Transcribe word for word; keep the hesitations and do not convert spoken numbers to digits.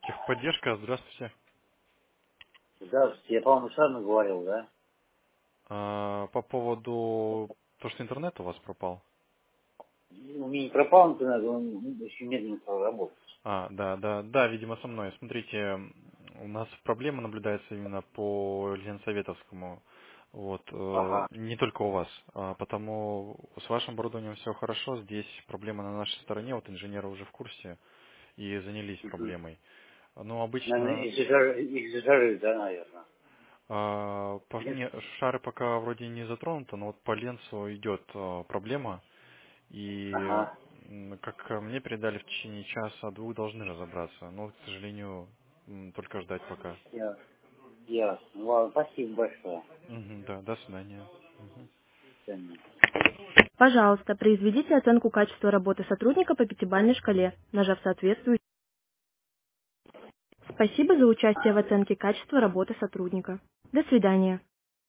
Техподдержка, здравствуйте. Здравствуйте, я, по-моему, с вами говорил, да? А, по поводу то, что интернет у вас пропал. У меня не пропал интернет, он очень медленно стал работать. А, да, да, да, видимо, со мной. Смотрите, м, у нас проблема наблюдается именно по Ленсоветовскому. Вот, э, Ага. не только у вас, а потому с вашим оборудованием все хорошо, здесь проблема на нашей стороне, вот инженеры уже в курсе и занялись Угу. проблемой. Ну, Наверное, обычно из-за жары, из-за жары, да, наверное. а, по- Нет? не, шары пока вроде не затронуты, но вот по Ленсу идет а, проблема. И, Ага. м, как мне передали, в течение часа-двух должны разобраться. Но, к сожалению, м, только ждать пока. Я, ясно. Ладно, спасибо большое. Мгм, да, до свидания. Мгм. До свидания. Пожалуйста, произведите оценку качества работы сотрудника по пятибалльной шкале, нажав соответствующий. Спасибо за участие в оценке качества работы сотрудника. До свидания.